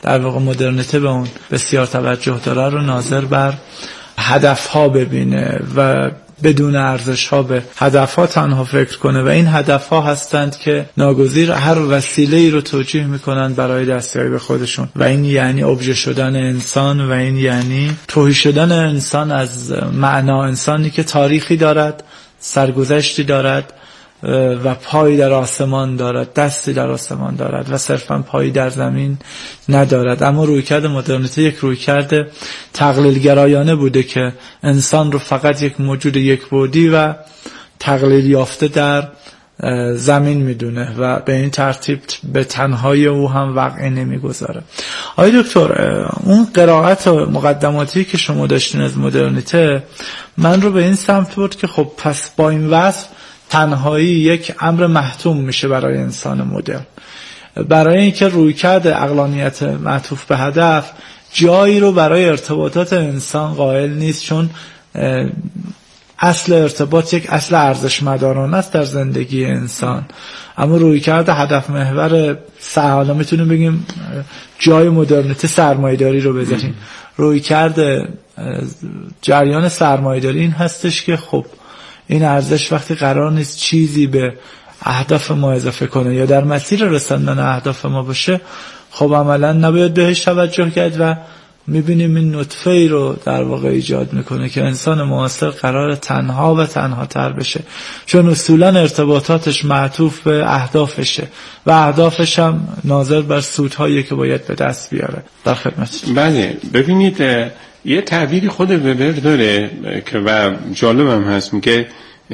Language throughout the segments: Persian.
در واقع مدرنیته به اون بسیار توجه داره رو ناظر بر هدفها ببینه و بدون ارزش‌ها به هدفها تنها فکر کنه و این هدفها هستند که ناگزیر هر وسیله‌ای رو توجیه میکنن برای دستیابی به خودشون و این یعنی ابژه شدن انسان و این یعنی تهی شدن انسان از معنا، انسانی که تاریخی دارد، سرگذشتی دارد و پایی در آسمان دارد، دستی در آسمان دارد و صرفا پایی در زمین ندارد. اما رویکرد مدرنیته یک رویکرد تقلیل گرایانه بوده که انسان رو فقط یک موجود یک بعدی و تقلیل یافته در زمین میدونه و به این ترتیب به تنهایی او هم وقع نمیگذاره. آقای دکتر، اون قرائت مقدماتی که شما داشتین از مدرنیته من رو به این سمت برد که خب پس با این وصف تنهایی یک امر محتوم میشه برای انسان مدرن، برای اینکه رویکرد عقلانیت معطوف به هدف جایی رو برای ارتباطات انسان قائل نیست، چون اصل ارتباط یک اصل ارزشمدارانه است در زندگی انسان. اما رویکرد هدف محور حالا میتونیم بگیم جای مدرنیته سرمایه‌داری رو بذاریم. رویکرد جریان سرمایه‌داری این هستش که خب این ارزش وقتی قرار نیست چیزی به اهداف ما اضافه کنه یا در مسیر رساندن اهداف ما باشه، خب عملا نباید بهش توجه کرد و میبینیم این نطفه ای رو در واقع ایجاد میکنه که انسان معاصر قرار تنها و تنها تر بشه، چون اصولا ارتباطاتش معطوف به اهدافشه و اهدافش هم ناظر بر سودهایی که باید به دست بیاره. در خدمت. بله، ببینید یه تعبیری خود وبر داره که و جالبم هست، میگه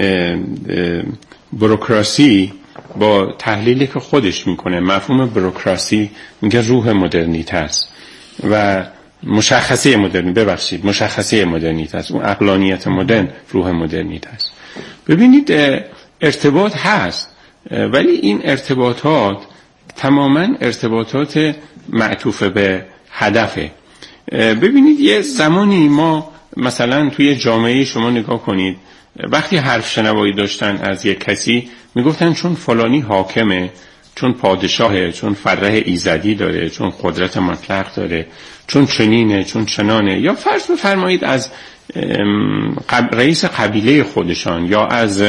بوروکراسی با تحلیلی که خودش میکنه مفهوم بوروکراسی میگه روح مدرنیته است و مشخصه مدرنیته است، اون عقلانیت مدرن روح مدرنیته است. ببینید ارتباط هست ولی این ارتباطات تماما ارتباطات معطوف به هدفه. ببینید یه زمانی ما مثلا توی جامعه شما نگاه کنید، وقتی حرف شنوایی داشتن از یک کسی میگفتن چون فلانی حاکمه، چون پادشاهه، چون فرح ایزدی داره، چون قدرت مطلق داره، چون چنینه، چون چنانه، یا فرض بفرمایید از رئیس قبیله خودشان یا از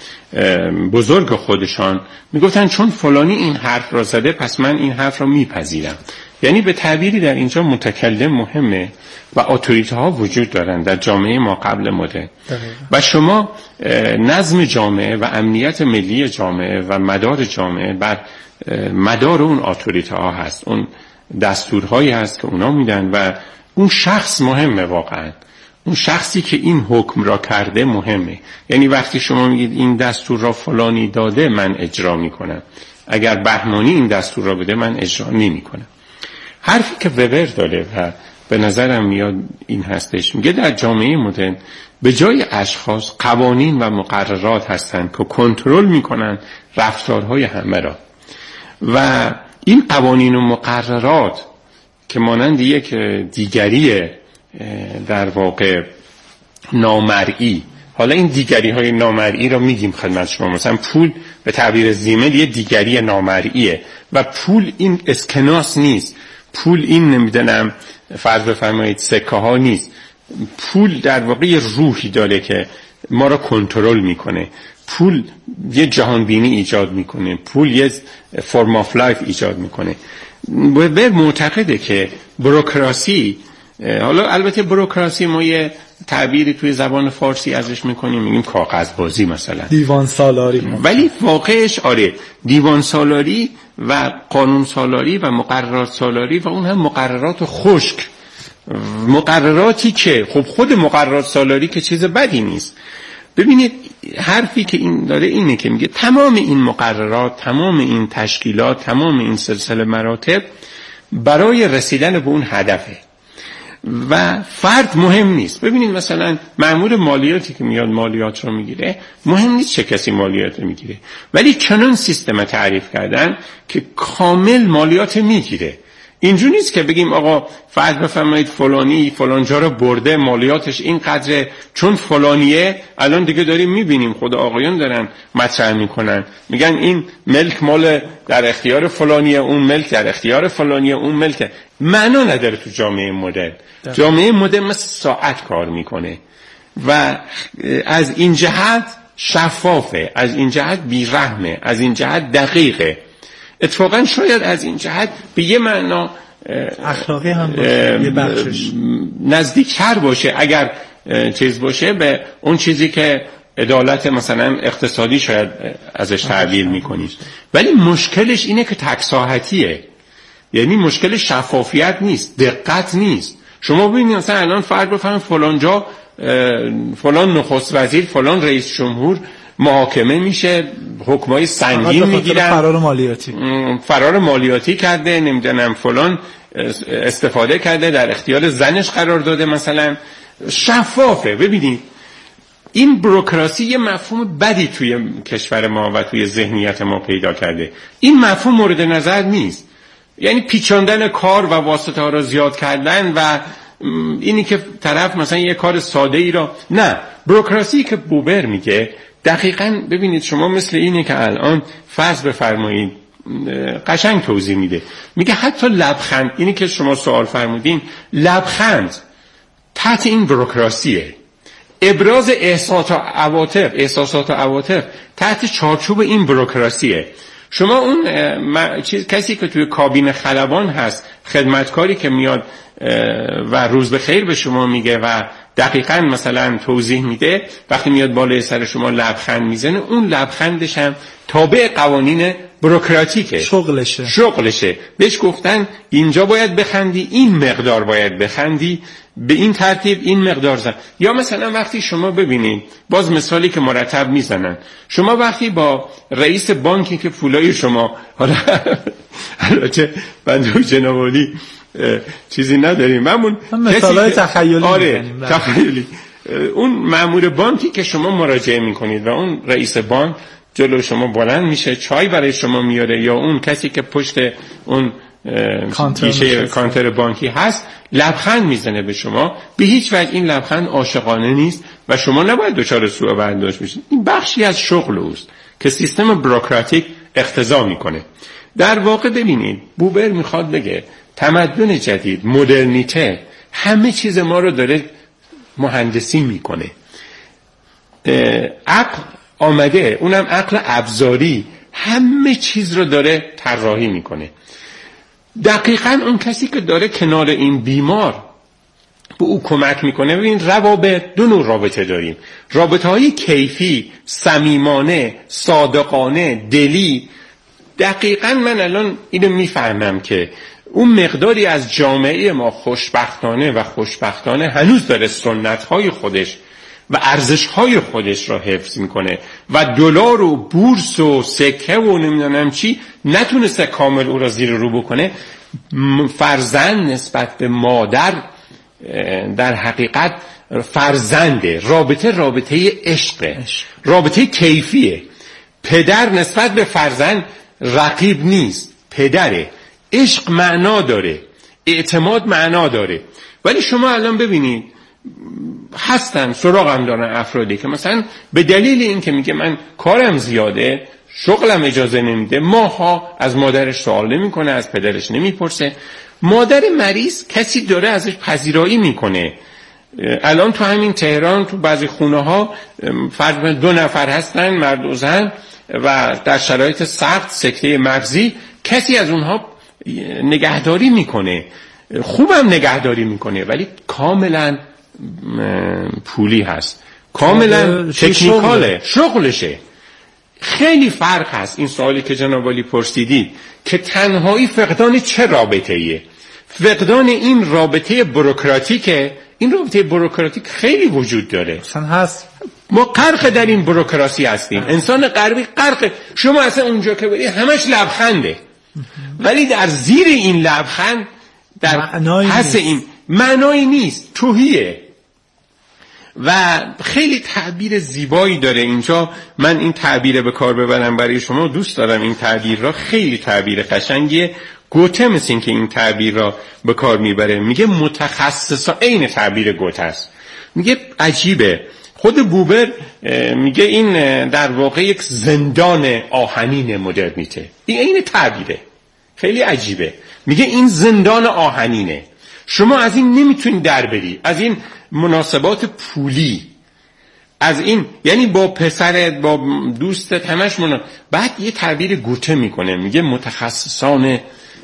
بزرگ خودشان میگفتن چون فلانی این حرف را زده پس من این حرف را میپذیرم. یعنی به تعبیری در اینجا متکلم مهمه و اتوریته ها وجود دارن در جامعه ما قبل مدرن و شما نظم جامعه و امنیت ملی جامعه و مدار جامعه بر مدار اون اتوریته ها هست، اون دستورهایی هست که اونا میدن و اون شخص مهمه، واقعا اون شخصی که این حکم را کرده مهمه. یعنی وقتی شما میگید این دستور را فلانی داده من اجرا میکنم، اگر بهمانی این دستور را بده من اجرا نمیکنم. حرفی که وبر داره و به نظرم میاد این هستش، میگه در جامعه مدرن به جای اشخاص قوانین و مقررات هستند که کنترل میکنن رفتارهای همه را و این قوانین و مقررات که مانند یک دیگری در واقع نامرئی، حالا این دیگری های نامرئی را میگیم خدمت شما، مثلا پول به تعبیر زیمل یه دیگری نامرئیه و پول این اسکناس نیست، پول این نمیدونم فرض بفرمایید سکه ها نیست، پول در واقع یه روحی داره که ما را کنترل میکنه، پول یه جهانبینی ایجاد میکنه، پول یه فرم آف لایف ایجاد میکنه. وبر معتقده که بوروکراسی، حالا البته بوروکراسی ما یه تعبیری توی زبان فارسی ازش میکنیم میگیم کاغذبازی، مثلا دیوان سالاری، ولی واقعش آره دیوان سالاری و قانون سالاری و مقررات سالاری و اون هم مقررات خشک، مقرراتی که خب خود مقررات سالاری که چیز بدی نیست. ببینید حرفی که این داره اینه که میگه تمام این مقررات، تمام این تشکیلات، تمام این سلسله مراتب برای رسیدن به اون هدفه و فرد مهم نیست. ببینید مثلا مأمور مالیاتی که میاد مالیات رو میگیره، مهم نیست چه کسی مالیات رو میگیره، ولی چنان سیستم تعریف کردن که کامل مالیات میگیره. اینجوری نیست که بگیم آقا فرض بفرمایید فلانی فلان جا رو برده، مالیاتش این قدره، چون فلانیه. الان دیگه داریم میبینیم خود آقایان دارن مطرح میکنن، میگن این ملک مال در اختیار فلانیه، اون ملک در اختیار فلانیه، اون ملک. معنا نداره تو جامعه مدرن. جامعه مدرن مثل ساعت کار میکنه و از این جهت شفافه، از این جهت بیرحمه، از این جهت دقیقه. اتفاقا شاید از این جهت به یه معنا اخلاقی هم باشه، یه بخشش نزدیکتر باشه اگر چیز باشه به اون چیزی که عدالت مثلا اقتصادی شاید ازش تعبیر میکنید. ولی مشکلش اینه که تکساحتیه، یعنی مشکل شفافیت نیست، دقت نیست. شما ببینید مثلا الان فرض بفرمایید فلان جا فلان نخست وزیر، فلان رئیس جمهور محاکمه میشه، حکمای سنگین میگیرن، فرار مالیاتی کرده، نمیدونم فلان استفاده کرده، در اختیار زنش قرار داده مثلا. شفافه. ببینید این بوروکراسی یه مفهوم بدی توی کشور ما و توی ذهنیت ما پیدا کرده. این مفهوم مورد نظر نیست، یعنی پیچاندن کار و واسطه ها را زیاد کردن و اینی که طرف مثلا یه کار ساده ای را نه. بوروکراسی که بوبر میگه دقیقاً ببینید شما مثل اینه که الان فرض بفرمایید قشنگ توضیح میده، میگه حتی لبخند، اینی که شما سوال فرمودین، لبخند تحت این بوروکراسیه. ابراز احساسات و عواطف تحت چارچوب این بوروکراسیه. شما اون کسی که توی کابین خلبان هست، خدمتکاری که میاد و روز بخیر به شما میگه و دقیقاً مثلا توضیح میده، وقتی میاد بالای سر شما لبخند میزنه، اون لبخندش هم تابع قوانین بوروکراتیکه، شغلشه. بهش گفتن اینجا باید بخندی، این مقدار باید بخندی، به این ترتیب این مقدار زن. یا مثلا وقتی شما ببینید، باز مثالی که مرتب میزنن، شما وقتی با رئیس بانکی که پولای شما، حالا البته بنده جنابالی چیزی نداریم، همون مثالای تخیلی، آره تخیلی، اون مأمور بانکی که شما مراجعه میکنید و اون رئیس بانک جلو شما بلند میشه چای برای شما میاره، یا اون کسی که پشت اون کانتر بانکی هست لبخند میزنه به شما، به هیچ وجه این لبخند عاشقانه نیست و شما نباید دچار سوء برداشت بشید. این بخشی از شغل اوست که سیستم بوروکراتیک اقتضا میکنه. در واقع ببینید بوبر میخواد بگه تمدن جدید، مدرنیته، همه چیز ما رو داره مهندسی میکنه. عقل آمده، اونم عقل ابزاری، همه چیز رو داره طراحی میکنه. دقیقاً اون کسی که داره کنار این بیمار به او کمک میکنه. ببین روابط، دو نوع رابطه داریم، رابطه های کیفی، صمیمانه، صادقانه، دلی. دقیقاً من الان اینو میفهمم که اون مقداری از جامعه ما خوشبختانه هنوز داره سنت‌های خودش و ارزش‌های خودش را حفظ میکنه و دلار و بورس و سکه و نمیدونم چی نتونسته کامل او را زیر رو بکنه. فرزند نسبت به مادر در حقیقت فرزنده، رابطه عشقه، رابطه کیفیه. پدر نسبت به فرزند رقیب نیست، پدره. عشق معنا داره، اعتماد معنا داره. ولی شما الان ببینید هستن، سراغم دارن افرادی که مثلا به دلیل این که میگه من کارم زیاده، شغلم اجازه نمیده، ماها از مادرش سوال نمیکنه، از پدرش نمیپرسه. مادر مریض کسی داره ازش پذیرایی میکنه. الان تو همین تهران تو بعضی خونه ها فرض 2 نفر هستن، مرد و زن، و در شرایط سخت سکته مغزی کسی از اونها نگهداری میکنه، خوبم نگهداری میکنه، ولی کاملا پولی هست، کاملا تکنیکاله، شغلشه. خیلی فرق هست. این سوالی که جناب عالی پرسیدید که تنهایی فقدان چه رابطه‌ایه، فقدان این رابطه بوروکراتیکه. این رابطه بوروکراتیک خیلی وجود داره، اصلا هست. ما غرق در این بوروکراسی هستیم. انسان غربی غرق. شما اصلا اونجا که برید همش لبخنده، ولی در زیر این لبخند در پس این معنایی نیست، توهیه. و خیلی تعبیر زیبایی داره اینجا. من این تعبیر به کار ببرم برای شما، دوست دارم این تعبیر را، خیلی تعبیر قشنگیه. گوته مثل این که این تعبیر را به کار میبره، میگه متخصصا، عین تعبیر گوته است. میگه عجیبه، خود بوبر میگه این در واقع یک زندان آهنین مدرنیته. این عین تعبیره، خیلی عجیبه. میگه این زندان آهنینه، شما از این نمیتونی در بری، از این مناسبات پولی، از این، یعنی با پسرت، با دوستت، همش بعد یه تعبیر گوته میکنه، میگه متخصصان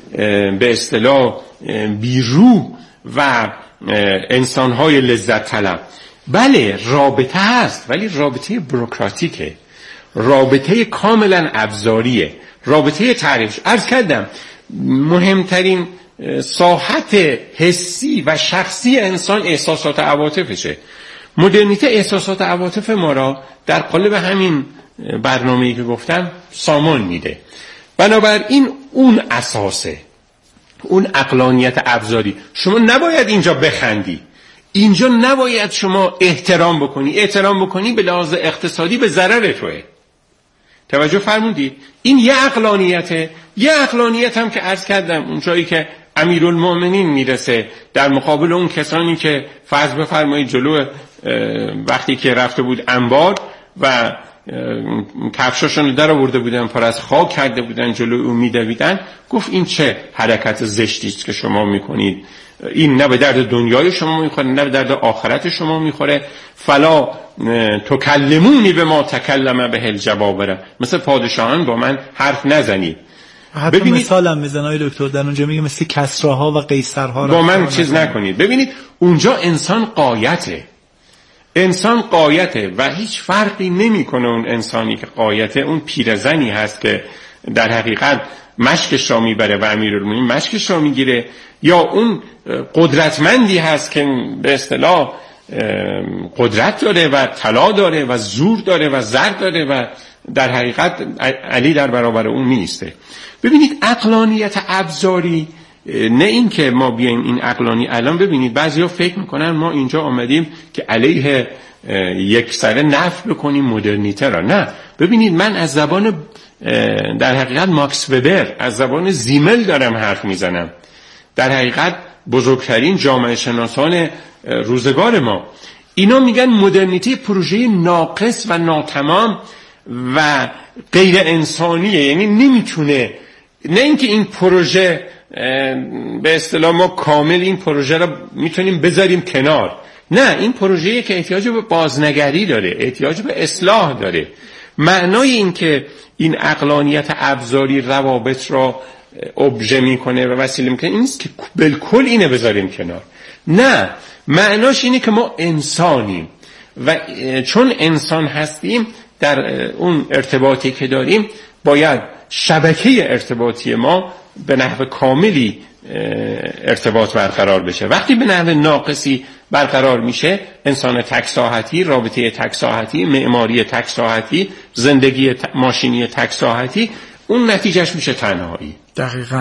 به اصطلاح بیروح و انسانهای لذت طلب. بله رابطه هست، ولی رابطه بروکراتیکه، رابطه کاملا ابزاریه، رابطه تعریفش. عرض کردم مهمترین ساحت حسی و شخصی انسان احساسات و عواطفشه. مدرنیته احساسات و عواطف ما را در قالب همین برنامه‌ای که گفتم سامان میده. بنابراین اون اساسه، اون عقلانیت ابزاری. شما نباید اینجا بخندی، اینجا نباید شما احترام بکنی به لحاظ اقتصادی به ضرر توئه. توجه فرمودید؟ این یه عقلانیته. یه عقلانیت هم که عرض کردم اون جایی که امیرالمومنین میرسه در مقابل اون کسانی که فرض بفرمایید جلو وقتی که رفته بود انبار و کفشاشون در آورده بودن، پر از خاک کرده بودن، جلو اون میدویدن، گفت این چه حرکت زشتی است که شما میکنید، این نه به درد دنیای شما میخوره نه به درد آخرت شما میخوره. فلا تکلمونی به ما تکلم به الجبابره، مثل پادشاهان با من حرف نزنید. حتی مثالم میزنه دکتر، در اونجا میگه مثل کسراها و قیصرها با من چیز نکنید. ببینید اونجا انسان قایته، انسان قایته و هیچ فرقی نمیکنه اون انسانی که قایته اون پیرزنی هست که در حقیقت مشکش را میبره و امیرالمومنین مشکش را میگیره، یا اون قدرتمندی هست که به اصطلاح قدرت داره و طلا داره و زور داره و زر داره و در حقیقت علی در برابر اون نیسته. ببینید عقلانیت ابزاری، نه این که ما بیایم این عقلانی. الان ببینید بعضیا فکر میکنن ما اینجا آمدیم که علیه یک سره نفی بکنیم مدرنیته را. نه، ببینید من از زبان در حقیقت ماکس وبر، از زبان زیمل دارم حرف میزنم. در حقیقت بزرگترین جامعه شناسان روزگار ما اینا میگن مدرنیته پروژه ناقص و ناتمام و غیر انسانیه، یعنی نمیتونه، نه اینکه این پروژه به اصطلاح ما کامل این پروژه را میتونیم بذاریم کنار، نه، این پروژه‌ای که احتیاج به بازنگری داره، احتیاج به اصلاح داره. معنای این که این عقلانیت ابزاری روابط را ابژه میکنه و وسیله میکنه این نیست که بالکل اینه بذاریم کنار، نه، معناش اینه که ما انسانیم و چون انسان هستیم در اون ارتباطی که داریم باید شبکه ارتباطی ما به نحو کاملی ارتباط برقرار بشه. وقتی به نحو ناقصی برقرار میشه، انسان تک ساحتی، رابطه تک ساحتی، معماری تک ساحتی، زندگی ماشینی تک ساحتی، اون نتیجهش میشه تنهایی. دقیقاً.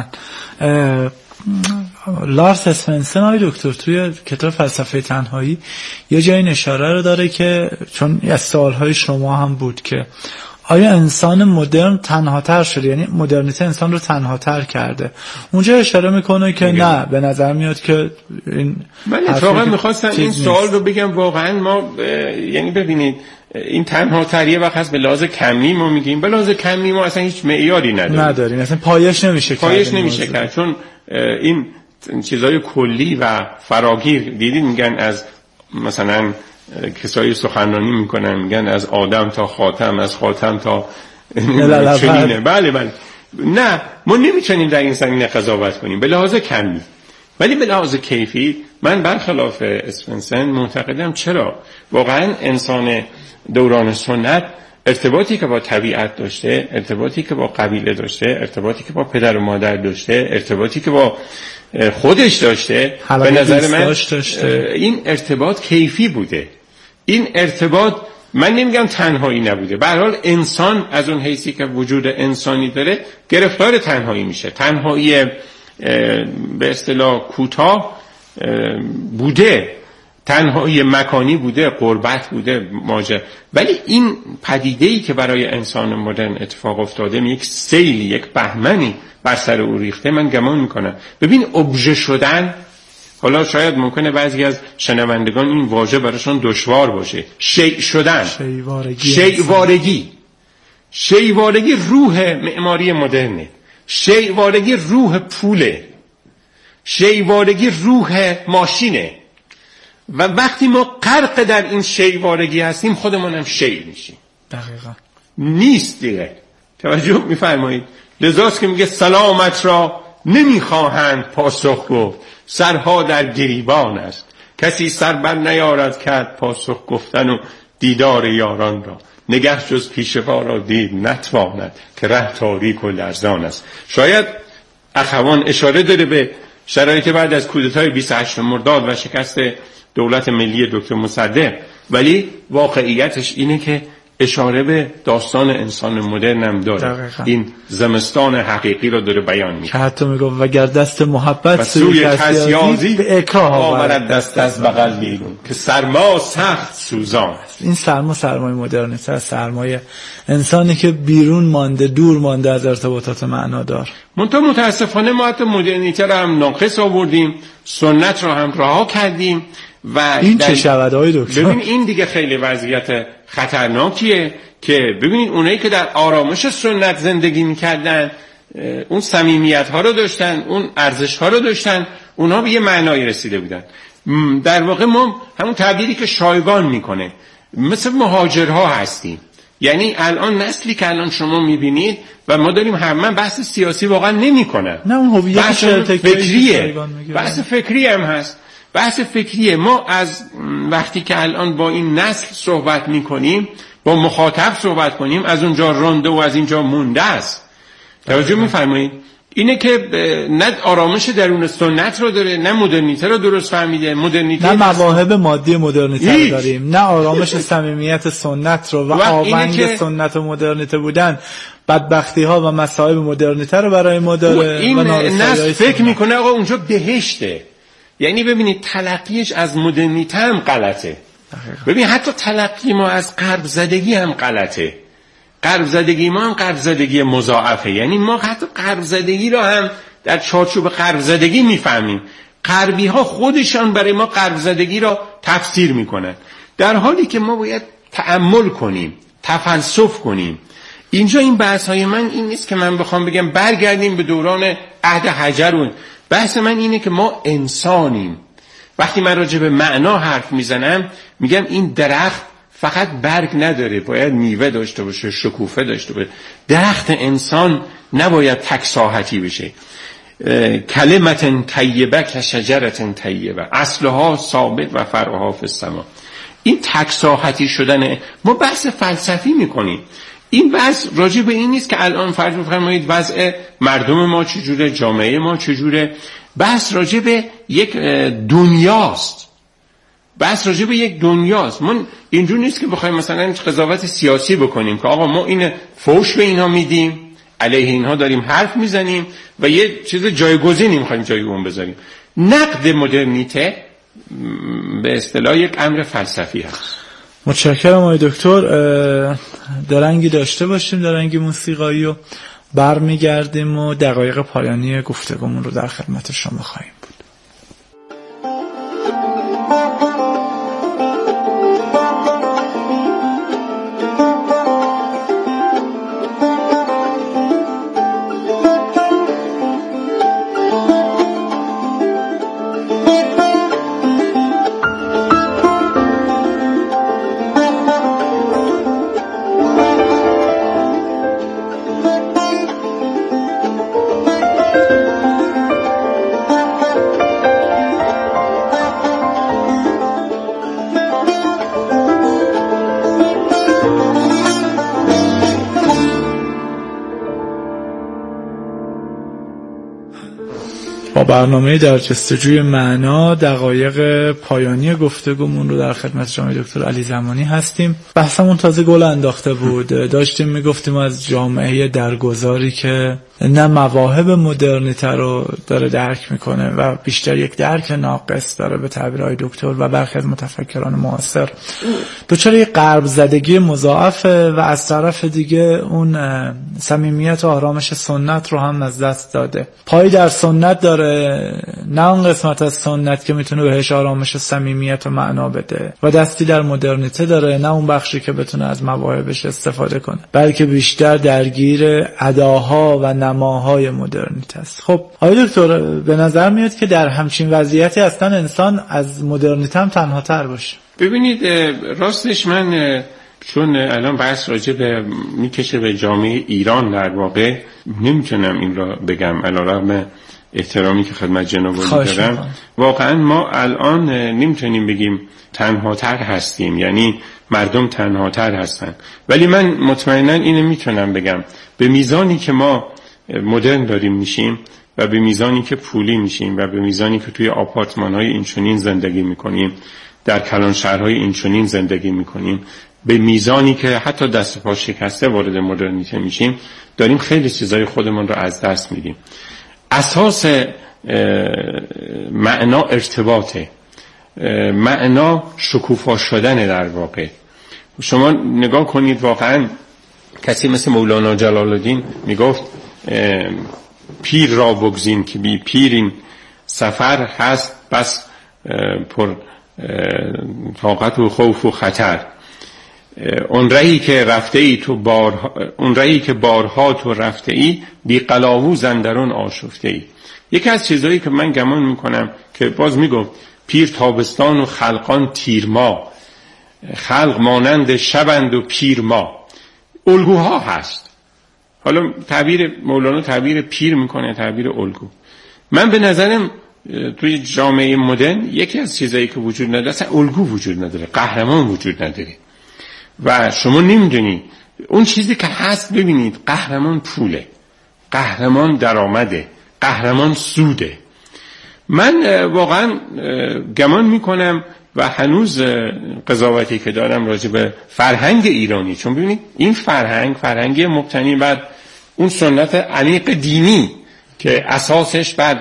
لارس اسپنسر آقای دکتر توی کتاب فلسفه تنهایی یه جایی اشاره رو داره که چون از سوالهای شما هم بود که آیا انسان مدرن تنهاتر شده، یعنی مدرنیته انسان رو تنهاتر کرده، اونجا اشاره میکنه که نه، به نظر میاد که این من اتفاقا میخواستم این سوال رو بگم. واقعا ما یعنی ببینید این تنهاتریه وقت هست به لحاظ کمی ما میگیم، به لحاظ کمی ما اصلا هیچ معیاری نداریم، اصلا پایش نمیشه کرد چون این چیزای کلی و فراگیر دیدید میگن از مثلا کسایی سخنرانی میکنن میگن از آدم تا خاتم، از خاتم تا چنینه. بله نه، ما نمیتونیم در این زمینه قضاوت کنیم به لحاظ کمی، ولی به لحاظ کیفی من برخلاف اسپنسر معتقدم. چرا؟ واقعا انسان دوران سنت ارتباطی که با طبیعت داشته، ارتباطی که با قبیله داشته، ارتباطی که با پدر و مادر داشته، ارتباطی که با خودش داشته، به نظر من این ارتباط کیفی بوده. این ارتباط، من نمیگم تنهایی نبوده، به هر حال انسان از اون حیثی که وجود انسانی داره گرفتار تنهایی میشه. تنهایی به اصطلاح کوتاه بوده، تنهایی مکانی بوده، غربت بوده، ماجرا. ولی این پدیده‌ای که برای انسان مدرن اتفاق افتاده، یک سیلی، یک بهمنی بر سر او ریخته، من گمان میکنم. ببین ابژه شدن، حالا شاید ممکنه بعضی از شنوندگان این واژه براشون دشوار باشه، شیء شدن، شیوارگی روح معماری مدرنه، شیوارگی روح پوله، شیوارگی روح ماشینه. و وقتی ما غرق در این شیوارگی هستیم خودمون هم شیء میشیم. دقیقاً نیست دیگه. توجه میفرمایید؟ لذاست که میگه سلامت را نمیخواهند پاسخ گفت، سرها در گریبان است، کسی سر بر نیارد کرد پاسخ گفتن و دیدار یاران را، نگه جز پیشوا را دید نتواند که ره تاریک و لرزان است. شاید اخوان اشاره داره به شرایط بعد از کودتای 28 مرداد و شکست دولت ملی دکتر مصدق، ولی واقعیتش اینه که اشاره به داستان انسان مدرن هم داره. این زمستان حقیقی رو داره بیان میکنه که حتی میگم وگر دست محبت سوی کسیازی به اکراه آورد دست از بغل بیرون که سرما سخت سوزان است. این سرمایه مدرنیته است، سرمایه انسانی که بیرون مانده، دور مانده از ارتباطات معنادار. متاسفانه ما حتی مدرنیته رو هم ناقص آوردیم، سنت رو هم رها کردیم و این چه شود آقای دکتر؟ ببین این دیگه خیلی وضعیت خطرناکیه که ببینید اونایی که در آرامش سنت زندگی میکردن، اون صمیمیت ها رو داشتن، اون ارزش ها رو داشتن، اونها به یه معنایی رسیده بودن. در واقع ما همون تعبیری که شایگان میکنه مثل مهاجرها هستیم. یعنی الان نسلی که الان شما میبینید و ما داریم من بحث سیاسی واقعا نمیکنم، نه اون هویت فکریه، بحث فکری هم هست، بحث فکریه. ما از وقتی که الان با این نسل صحبت میکنیم، با مخاطب صحبت کنیم، از اونجا رونده و از اینجا مونده است. توجه میفرمایید؟ اینه که نه آرامش درون سنت رو داره، نه مدرنیته رو درست فهمیده. مدرنیته نه مواهب مادی مدرنیته رو داریم، نه آرامش صمیمیت سنت رو و آونگ سنت و مدرنیته بودن. بدبختی ها و مصائب مدرنیته رو برای ما داره. این نسل فکر میکنه آقا اونجا بهشته. یعنی ببینید تلقیش از مدرنیته هم غلطه. ببین حتی تلقی ما از غرب زدگی هم غلطه. غرب زدگی ما هم غرب زدگی مضاعفه. یعنی ما حتی غرب زدگی رو هم در چارچوب غرب زدگی میفهمیم. غربی ها خودشان برای ما غرب زدگی رو تفسیر میکنن، در حالی که ما باید تأمل کنیم، تفلسف کنیم. اینجا این بحث های من این نیست که من بخوام بگم برگردیم به دوران عهد حجر. بحث من اینه که ما انسانیم. وقتی من راجع به معنا حرف میزنم میگم این درخت فقط برگ نداره، باید میوه داشته باشه، شکوفه داشته باشه. درخت انسان نباید تک ساحتی بشه. کلمت طیبه کشجرة طیبه اصلها ثابت و فرعها فی السما. این تک ساحتی شدن ما بحث فلسفی میکنیم. این بحث راجع به این نیست که الان فرض بفرمایید وضع مردم ما چجوره، جامعه ما چجوره. بحث راجع به یک دنیاست. بحث راجع به یک دنیاست. من اینجور نیست که بخوایم مثلا قضاوت سیاسی بکنیم که آقا ما این فوش به اینها میدیم، علیه اینها داریم حرف میزنیم و یه چیز جایگزینی میخوایم جای اون بذاریم. نقد مدرنیته به اصطلاح یک امر فلسفی هست. متشکرم آقای دکتر. درنگی داشته باشیم، درنگی موسیقایی، و برمیگردیم و دقایق پایانی گفتگومون رو در خدمت شما خواهیم بود. با برنامه در جستجوی معنا دقایق پایانی گفتگومون رو در خدمت جناب دکتر علی زمانی هستیم. بحثمون تازه گل انداخته بود. داشتیم میگفتیم از جامعه درگذاری که نه مواهب مدرنیته رو داره درک میکنه و بیشتر یک درک ناقص داره به تعبیرهای دکتر و برخی از متفکران معاصر. دچار یک غرب زدگی مضاعفه و از طرف دیگه اون صمیمیت و آرامش سنت رو هم از دست داده. پای در سنت داره، نه اون قسمت از سنت که میتونه بهش آرامش و صمیمیت و معنا بده، و دستی در مدرنیته داره، نه اون بخشی که بتونه از مواهبش استفاده کنه، بلکه بیشتر درگیر اداها و نماهای مدرنیته است. خب آقای دکتر، به نظر میاد که در همچین وضعیتی اصلا انسان از مدرنیته هم تنها تر باشه. ببینید راستش من چون الان بحث راجع به میکشه به جامعه ایران، در واقع نمیتونم این را بگم علیرغم احترامی که خدمت جناب عالی دارم. واقعا ما الان نمیتونیم بگیم تنها تر هستیم، یعنی مردم تنها تر هستن، ولی من مطمئنا اینو میتونم بگم به میزانی که ما مدرن داریم میشیم و به میزانی که پولی میشیم و به میزانی که توی آپارتمان‌های اینچنین زندگی میکنیم، در کلان شهرهای اینچنین زندگی میکنیم، به میزانی که حتی دست پا شکسته وارد مدرنیته میشیم، داریم خیلی چیزای خودمون رو از دست میدیم. اساس معنا ارتباطه، معنا شکوفا شدن. در واقع شما نگاه کنید، واقعا کسی مثل مولانا جلال الدین میگفت پیر را بگزین که بی پیر این سفر هست بس پر طاقت و خوف و خطر. اون رایی که رفته ای تو اون رایی که بارها تو رفته ای بی قلاووز اندرون آشفته ای. یکی از چیزایی که من گمان میکنم که باز میگم پیر تابستان و خلقان تیر ما، خلق مانند شبند و پیر ما، الگوها هست. حالا تعبیر مولانا تعبیر پیر میکنه، تعبیر الگو. من به نظرم توی جامعه مدرن یکی از چیزایی که وجود نداره اصلا الگو وجود نداره، قهرمان وجود نداره و شما نمیدونی اون چیزی که هست. ببینید قهرمان پوله، قهرمان درآمده، قهرمان سوده. من واقعا گمان میکنم و هنوز قضاوتی که دارم راجع به فرهنگ ایرانی، چون ببینید این فرهنگ مبتنی بر اون سنت عمیق دینی که اساسش بر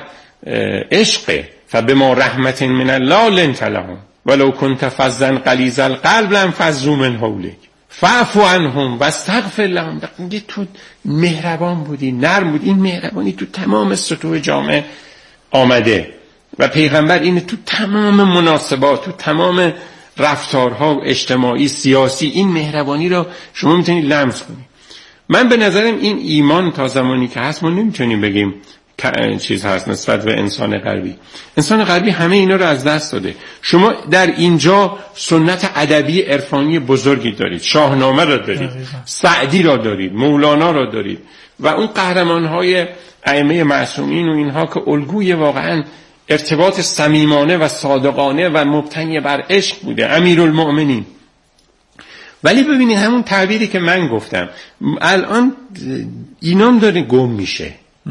عشق، فبما رحمت من الله لنت لهم ولو كنت فظا غلیظ القلب لانفضوا من حولک فاعف عنهم واستغفر لهم. میگه تو مهربان بودی، نرم بودی. این مهربانی تو تمام سطوح جامعه آمده و پیغمبر اینه تو تمام مناسبات، تو تمام رفتارها اجتماعی سیاسی، این مهربانی رو شما میتونید لمس کنید. من به نظرم این ایمان تا زمانی که هست ما نمیتونیم بگیم چیز هست نسبت به انسان غربی. انسان غربی همه اینا رو از دست داده. شما در اینجا سنت ادبی عرفانی بزرگی دارید، شاهنامه را دارید، سعدی را دارید، مولانا را دارید و اون قهرمان‌های ائمه معصومین و اینها که الگوی واقعاً ارتباط صمیمانه و صادقانه و مبتنی بر عشق بوده، امیرالمؤمنین. ولی ببینید همون تعبیری که من گفتم الان اینام داره گم میشه.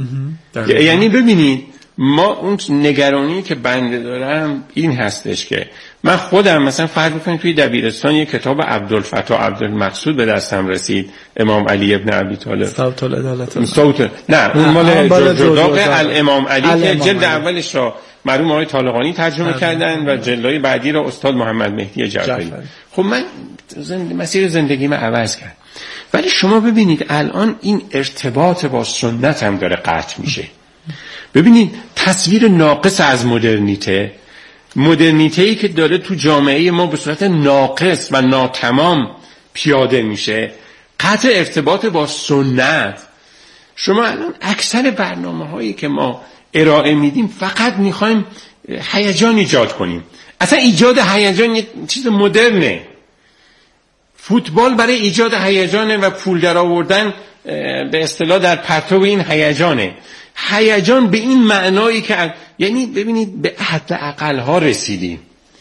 یعنی ببینید ما اون نگرانی که بنده دارم این هستش که من خودم مثلا فرض بکنید توی دبیرستان یک کتاب عبدالفتاح عبدالمقصود به دستم رسید، امام علی ابن ابی طالب، صوت العدالت، نه اون مال جداق الامام علی که جلد اولش را مرحوم آقای طالقانی ترجمه کردن و جلدهای بعدی را استاد محمد مهدی جعفری. خب من مسیر زندگیمو عوض کرد. ولی شما ببینید الان این ارتباط با سنت هم داره قطع میشه. ببینید تصویر ناقص از مدرنیته‌ای که داره تو جامعه ما به صورت ناقص و ناتمام پیاده میشه، قطع ارتباط با سنت. شما الان اکثر برنامه‌هایی که ما ارائه میدیم فقط میخوایم هیجان ایجاد کنیم. اصلا ایجاد هیجان یه چیز مدرنه. فوتبال برای ایجاد هیجانه و پول در آوردن به اصطلاح در پرتو این هیجانه. هیجان به این معنایی که یعنی ببینید به حد اقل‌ها رسیدیم.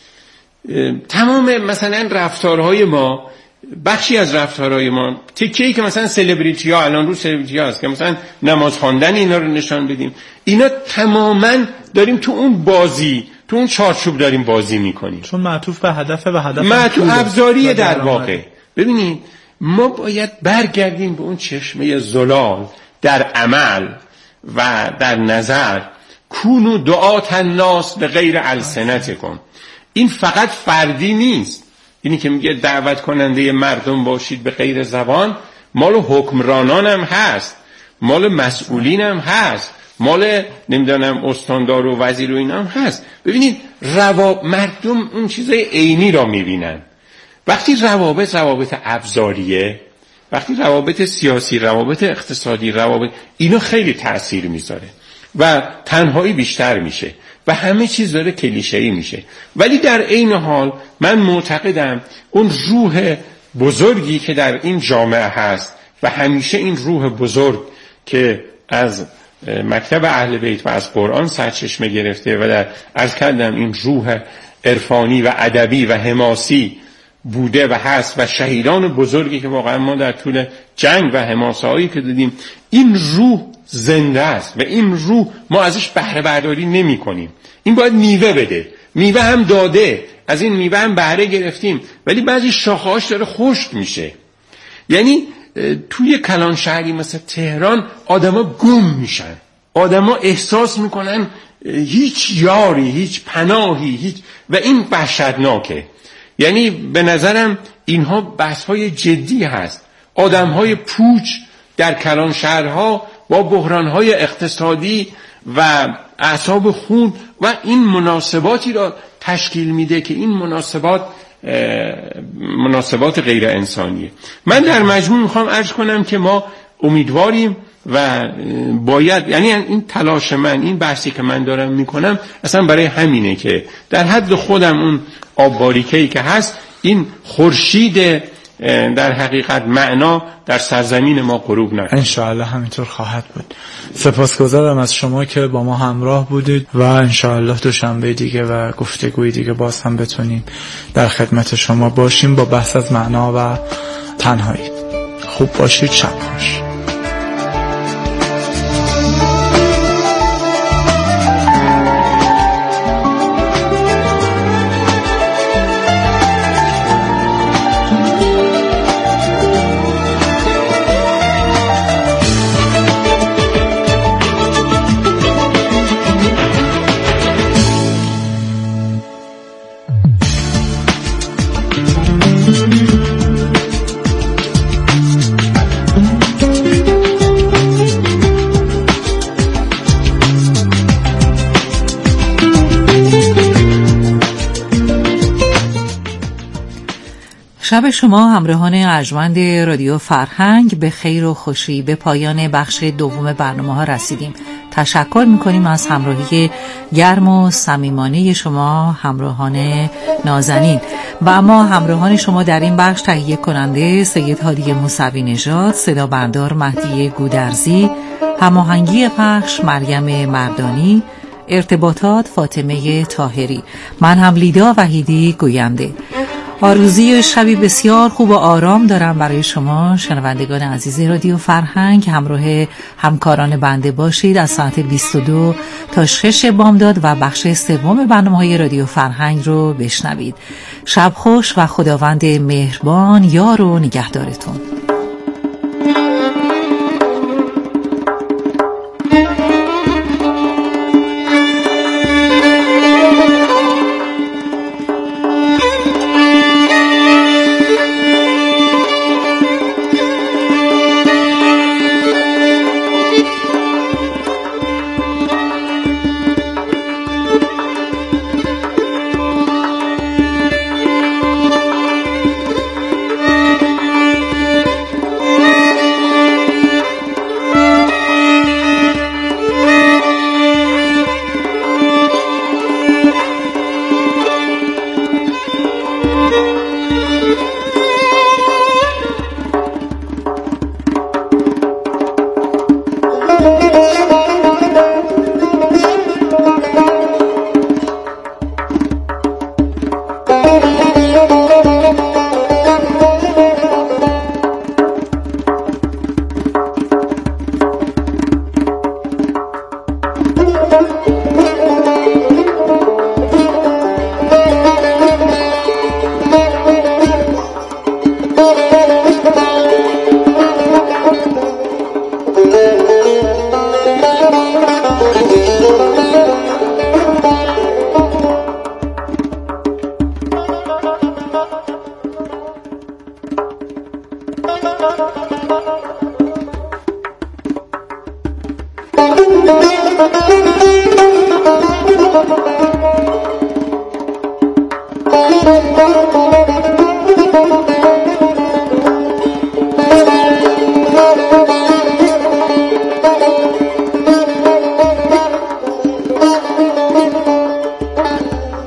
تمام مثلا رفتارهای ما، بخشی از رفتارهای ما، تکه‌ای که مثلا سلبریتی ها الان رو سلبریتی ها هست که مثلا نماز خواندن اینا رو نشان بدیم، اینا تماما داریم تو اون بازی، تو اون چارچوب داریم بازی میکنیم، چون معطوف به هدف و هدف معطوف ابزاریه در واقع. ببینید ما باید برگردیم به اون چشمه زلال در عمل و در نظر کونو دعات الناس به غیر السنتکم. این فقط فردی نیست، اینی که میگه دعوت کننده مردم باشید به غیر زبان، مال حکمرانان هم هست، مال مسئولین هم هست، مال نمیدونم استاندار و وزیر و اینا هم هست. ببینید مردم اون چیزای عینی را میبینن. وقتی روابط ابزاریه، وقتی روابط سیاسی، روابط اقتصادی، اینا خیلی تأثیر میذاره و تنهایی بیشتر میشه و همه چیز داره کلیشه‌ای میشه. ولی در عین حال من معتقدم اون روح بزرگی که در این جامعه هست و همیشه این روح بزرگ که از مکتب اهل بیت و از قرآن سرچشمه گرفته و در عرض کردم این روح عرفانی و ادبی و حماسی بوده و هست و شهیدان بزرگی که واقعا ما در طول جنگ و حماسه‌هایی که دیدیم، این روح زنده است و این روح ما ازش بهره برداری نمی کنیم. این باید میوه بده، میوه هم داده، از این میوه هم بهره گرفتیم، ولی بعضی شاخه‌هاش داره خشک میشه. یعنی توی کلان شهری مثل تهران آدما گم میشن، آدما احساس میکنن هیچ یاری، هیچ پناهی، و این وحشتناکه. یعنی به نظرم اینها بحث‌های جدی هست. آدم‌های پوچ در کلان شهرها با بحران‌های اقتصادی و اعصاب خون و این مناسباتی را تشکیل میده که این مناسبات غیر انسانیه. من در مجموع میخوام عرض کنم که ما امیدواریم و باید، یعنی این تلاش من، این بحثی که من دارم میکنم اصلا برای همینه که در حد خودم اون آب باریکه‌ای که هست، این خورشید در حقیقت معنا در سرزمین ما غروب نکنه. انشاءالله همینطور خواهد بود. سپاسگزارم از شما که با ما همراه بودید و انشاءالله دوشنبه دیگه و گفتگوی دیگه باز هم بتونیم در خدمت شما باشیم با بحث از معنا و تنهایی. خوب باشید، شب خوش. شب شما همراهان ارجمند رادیو فرهنگ به خیر و خوشی. به پایان بخش دوم برنامه ها رسیدیم. تشکر میکنیم از همراهی گرم و صمیمانه شما همراهان نازنین و اما همراهان شما در این بخش تهیه کننده سید هادی موسوی نژاد، صدا بردار مهدی گودرزی، هماهنگی پخش مریم مردانی، ارتباطات فاطمه طاهری، من هم لیدا وحیدی گوینده. آرزوی شبی بسیار خوب و آرام دارم برای شما شنوندگان عزیز رادیو فرهنگ. همراه همکاران بنده باشید از ساعت 22 تا 6 بامداد و بخش سوم برنامه‌های رادیو فرهنگ رو بشنوید. شب خوش و خداوند مهربان یار و نگهدارتون.